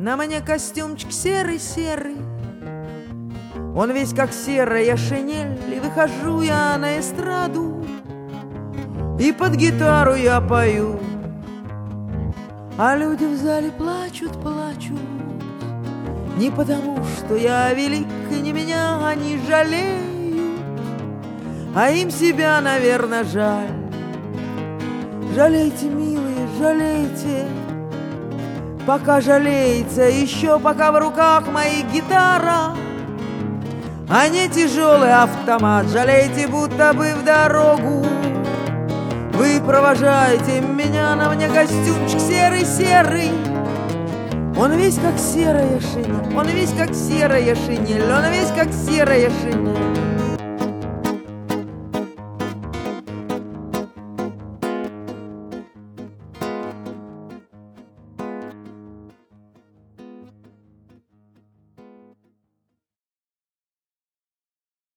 На мне костюмчик серый-серый, он весь как серая шинель. И выхожу я на эстраду, и под гитару я пою, а люди в зале плачут, плачут. Не потому, что я велик, и не меня они жалеют, а им себя, наверное, жаль. Жалейте, милые, жалейте, пока жалеется, еще пока в руках моих гитара, а не тяжелый автомат. Жалейте, будто бы в дорогу вы провожаете меня. На мне костюмчик серый-серый, он весь как серая шинель, он весь как серая шинель, он весь как серая шинель.